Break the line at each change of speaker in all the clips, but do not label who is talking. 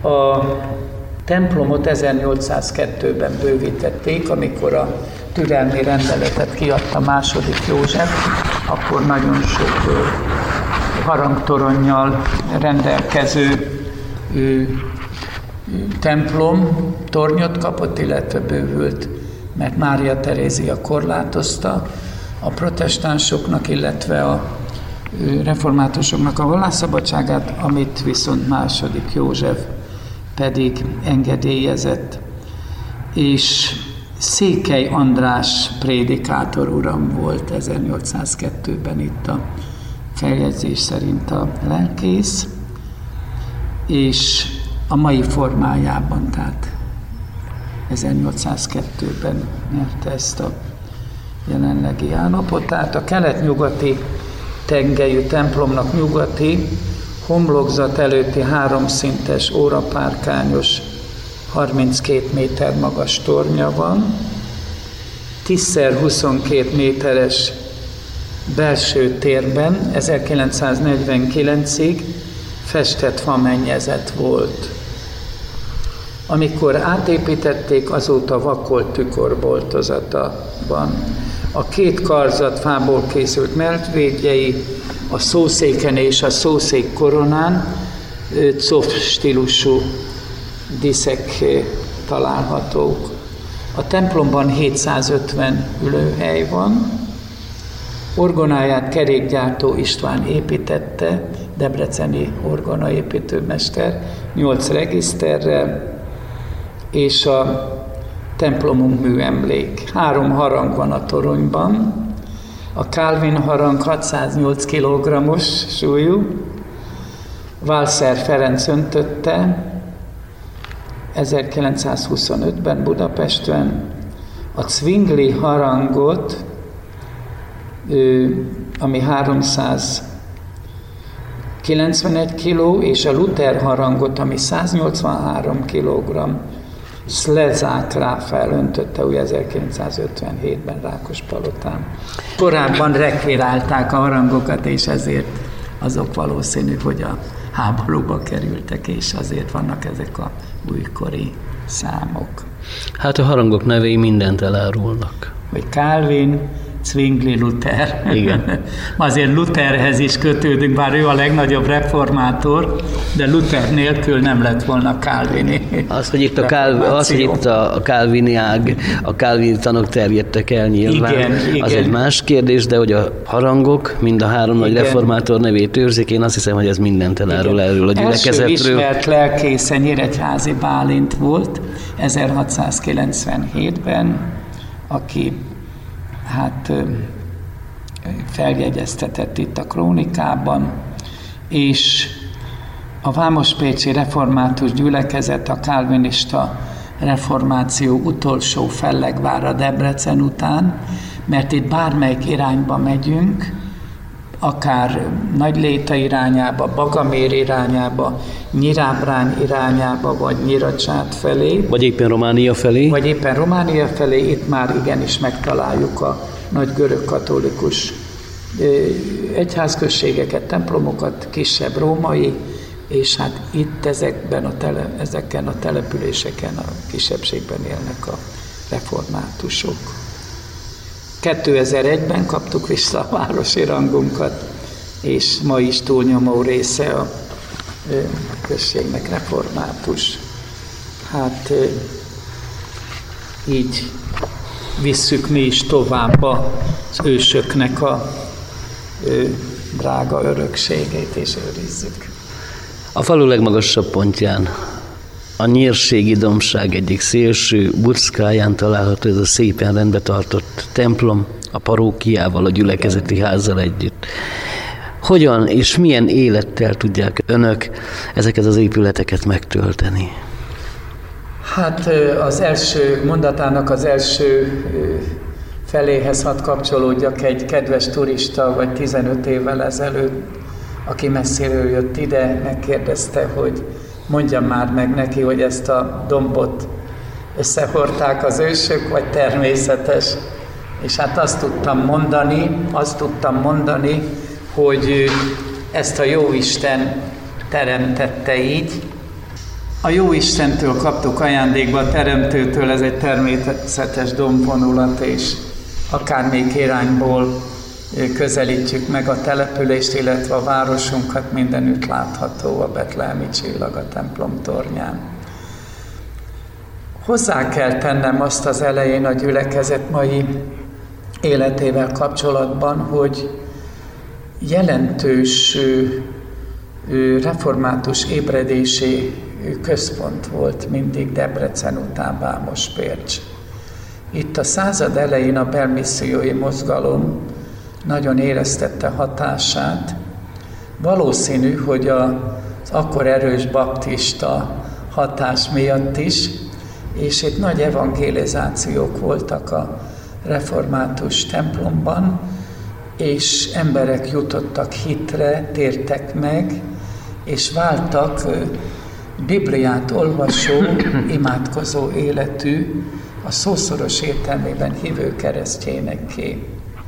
A templomot 1802-ben bővítették, amikor a türelmi rendeletet kiadta II. József, akkor nagyon sok harangtoronnyal rendelkező templom tornyot kapott, illetve bővült, mert Mária Terézia korlátozta a protestánsoknak, illetve a reformátusoknak a vallásszabadságát, amit viszont II. József pedig engedélyezett. És Székely András prédikátor uram volt 1802-ben itt a feljegyzés szerint a lelkész, és a mai formájában, tehát 1802-ben nyerte ezt a jelenlegi állapot. Tehát a kelet-nyugati tengelyű templomnak nyugati, homlokzat előtti 3 szintes, órapárkányos, 32 méter magas tornya van, 10x22 méteres belső térben 1949-ig festett famennyezet volt. Amikor átépítették, azóta vakolt tükörboltozata van. A 2 karzat fából készült mellvédjei a szószéken és a szószék koronán cof stílusú díszek találhatók. A templomban 750 ülőhely van, orgonáját kerékgyártó István építette, debreceni orgonaépítőmester, 8 regiszterrel, és a templomunk műemlék. 3 harang van a toronyban, a Calvin harang 608 kg-os súlyú, Walser Ferenc öntötte 1925-ben Budapesten, a Zwingli harangot, ami 391 kg, és a Luther harangot, ami 183 kg, Szlezák Ráfael öntötte úgy 1957-ben Rákospalotán. Korábban rekvirálták a harangokat, és ezért azok valószínű, hogy a háborúba kerültek, és azért vannak ezek a újkori számok.
Hát a harangok nevei mindent elárulnak.
Hogy Calvin, Zwingli, Luther.
Igen.
Azért Lutherhez is kötődünk, bár ő a legnagyobb reformátor, de Luther nélkül nem lett volna Calvini.
Az, hogy itt a Calvini ág, a Calvini tanok terjedtek el nyilván, igen, az egy más kérdés, de hogy a harangok mind a 3 nagy reformátor nevét őrzik, én azt hiszem, hogy ez mindent elárul erről a gyülekezetről.
Első ismert lelkésze Nyíregyházi Bálint volt 1697-ben, aki feljegyeztetett itt a krónikában, és a vámospécsi református gyülekezet a kálvinista reformáció utolsó fellegvára Debrecen után, mert itt bármelyik irányba megyünk, akár Nagyléta irányába, Bagamér irányába, Nyirábrány irányába, vagy Nyiracsát felé.
Vagy éppen Románia felé.
Itt már igenis megtaláljuk a nagy görög-katolikus egyházközségeket, templomokat, kisebb római, és hát itt ezeken a településeken, a kisebbségben élnek a reformátusok. 2001-ben kaptuk vissza a városi rangunkat, és ma is túlnyomó része a községnek református. Hát így visszük mi is tovább az ősöknek a drága örökségét, és őrizzük.
A falu legmagasabb pontján, a Nyírségi dombság egyik szélső buckáján található ez a szépen rendbe tartott templom, a parókiával, a gyülekezeti házzal együtt. Hogyan és milyen élettel tudják önök ezeket az épületeket megtölteni?
Hát az első mondatának az első feléhez hadd kapcsolódjak, egy kedves turista, vagy 15 évvel ezelőtt, aki messziről jött ide, megkérdezte, hogy mondjam már meg neki, hogy ezt a dombot összehordták az ősök, vagy természetes. És hát azt tudtam mondani, hogy ezt a Jóisten teremtette így, A Jóistentől kaptuk ajándékba, a Teremtőtől, ez egy természetes dombvonulat, és akármelyik irányból közelítjük meg a települést, illetve a városunkat, mindenütt látható a betlehemi csillag a templom tornyán. Hozzá kell tennem azt az elején a gyülekezet mai életével kapcsolatban, hogy jelentős református ébredési központ volt mindig Debrecen után Vámospércs. Itt a század elején a belmissziói mozgalom nagyon éreztette hatását. Valószínű, hogy az akkor erős baptista hatás miatt is, és itt nagy evangelizációk voltak a református templomban, és emberek jutottak hitre, tértek meg, és váltak Bibliát olvasó, imádkozó életű, a szószoros értelmében hívő keresztjénekké.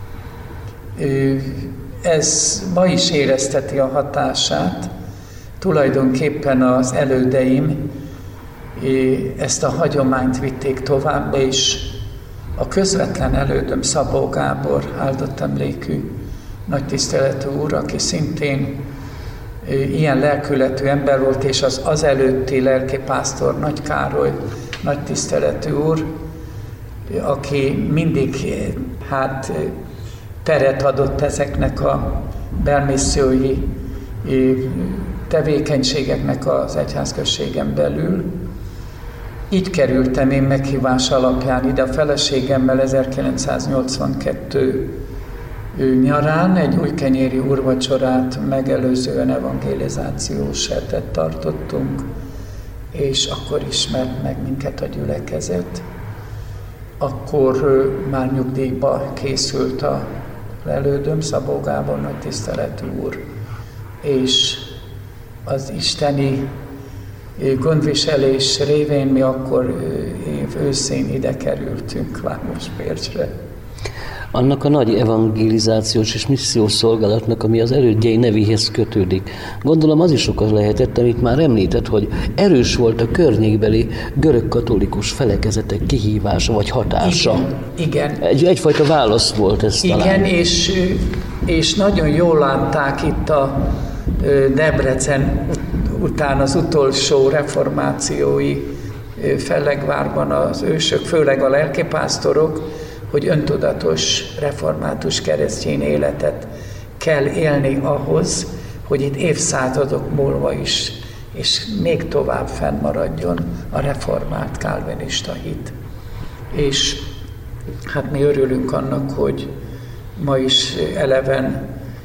Ez ma is érezteti a hatását. Tulajdonképpen az elődeim ezt a hagyományt vitték tovább, és a közvetlen elődöm Szabó Gábor, áldott emlékű, nagy tiszteletű úr, aki szintén ilyen lelkületű ember volt, és az előtti lelkipásztor Nagy Károly, nagy tiszteletű úr, aki mindig teret adott ezeknek a belmissziói tevékenységeknek az egyházközségen belül. Így kerültem én meghívás alapján ide a feleségemmel 1982 nyarán egy újkenyéri úrvacsorát megelőzően evangelizációs hetet tartottunk, és akkor ismert meg minket a gyülekezet. Akkor már nyugdíjba készült a elődöm, Szabó Gábor nagy tiszteletű úr, és az isteni gondviselés révén mi akkor őszén ide kerültünk Vámospércsre.
Annak a nagy evangelizációs és missziós szolgálatnak, ami az elődjei nevéhez kötődik. Gondolom az is oka lehetett, amit már említett, hogy erős volt a környékbeli görög-katolikus felekezetek kihívása vagy hatása.
Igen.
Egyfajta válasz volt ez talán.
Igen, és nagyon jól látták itt a Debrecen után az utolsó reformációi Fellegvárban az ősök, főleg a lelkipásztorok, hogy öntudatos református keresztény életet kell élni ahhoz, hogy itt évszázadok múlva is, és még tovább fennmaradjon a reformált kálvinista hit. És hát mi örülünk annak, hogy ma is eleven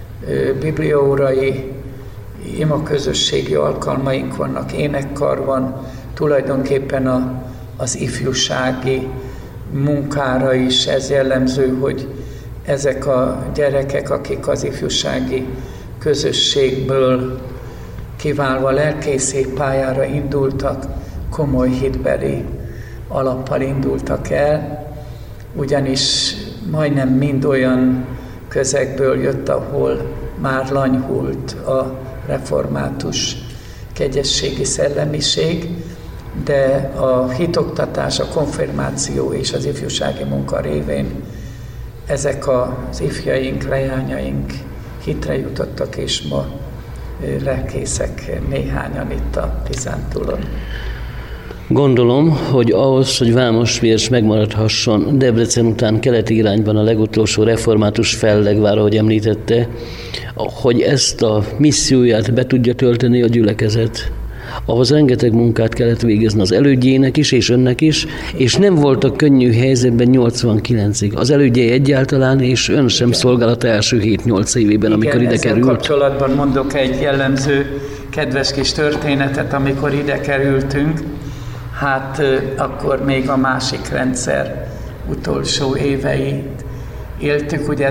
bibliaórai, imaközösségi alkalmaink vannak, énekkar van, tulajdonképpen az ifjúsági munkára is ez jellemző, hogy ezek a gyerekek, akik az ifjúsági közösségből kiválva lelkészség pályára indultak, komoly hitbeli alappal indultak el, ugyanis majdnem mind olyan közegből jött, ahol már lanyhult a református kegyességi szellemiség, de a hitoktatás, a konfirmáció és az ifjúsági munka révén ezek az ifjaink, leányaink hitre jutottak, és ma lelkészek néhányan itt a Tizántúlon.
Gondolom, hogy ahhoz, hogy Vámospércs megmaradhasson Debrecen után keleti irányban a legutolsó református Fellegvár, ahogy említette, hogy ezt a misszióját be tudja tölteni a gyülekezet. Ahhoz rengeteg munkát kellett végezni az elődjének is, és önnek is, és nem voltak könnyű helyzetben 89-ig. Az elődjei egyáltalán, és ön sem szolgálata első 7-8 évében, amikor ide került.
Igen, kapcsolatban mondok egy jellemző, kedves kis történetet, amikor ide kerültünk. Hát akkor még a másik rendszer utolsó éveit éltük, ugye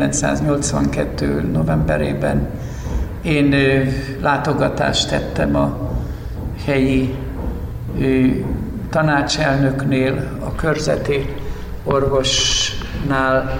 1982. novemberében. Én látogatást tettem a helyi tanácselnöknél, a körzeti orvosnál,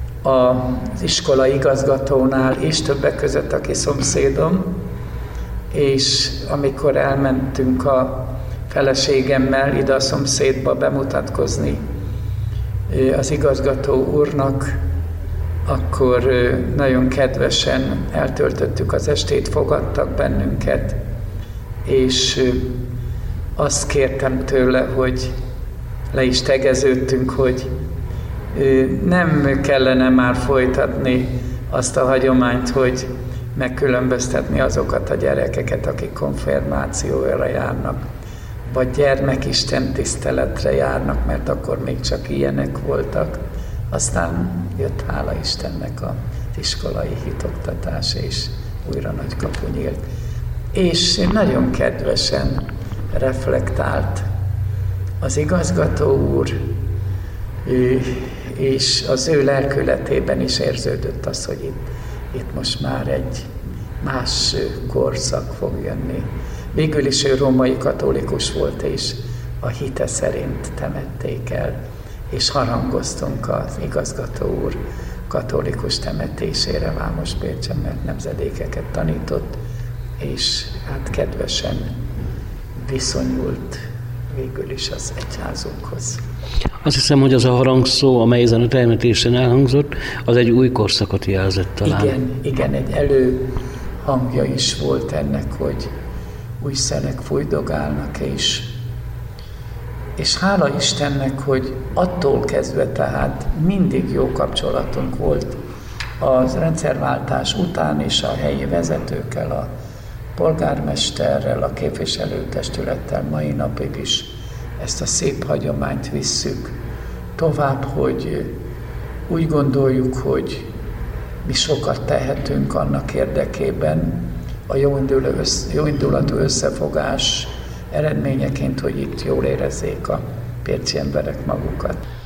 az iskola igazgatónál, és többek között, aki szomszédom, és amikor elmentünk a feleségemmel ide a szomszédba bemutatkozni az igazgató úrnak, akkor nagyon kedvesen eltöltöttük az estét, fogadtak bennünket, és azt kértem tőle, hogy le is tegeződtünk, hogy nem kellene már folytatni azt a hagyományt, hogy megkülönböztetni azokat a gyerekeket, akik konfirmációra járnak, vagy gyermekisten tiszteletre járnak, mert akkor még csak ilyenek voltak. Aztán jött, hála Istennek, az iskolai hitoktatás, és újra Nagykapu nyílt. És nagyon kedvesen reflektált az igazgató úr, és az ő lelkületében is érződött az, hogy itt most már egy más korszak fog jönni. Végül is ő római katolikus volt, és a hite szerint temették el, és harangoztunk az igazgató úr katolikus temetésére Vámosbércsen, mert nemzedékeket tanított, és hát kedvesen viszonyult végül is az egyházunkhoz.
Azt hiszem, hogy az a harangszó, amely ezen a temetésen elhangzott, az egy új korszakot jelzett talán.
Igen, egy előhangja is volt ennek, hogy új szelek fújdogálnak, és hála Istennek, hogy attól kezdve tehát mindig jó kapcsolatunk volt az rendszerváltás után is a helyi vezetőkkel, a polgármesterrel, a képviselőtestülettel, mai napig is ezt a szép hagyományt visszük tovább, hogy úgy gondoljuk, hogy mi sokat tehetünk annak érdekében, a jóindulatú összefogás eredményeként, hogy itt jól érezzék a pécsi emberek magukat.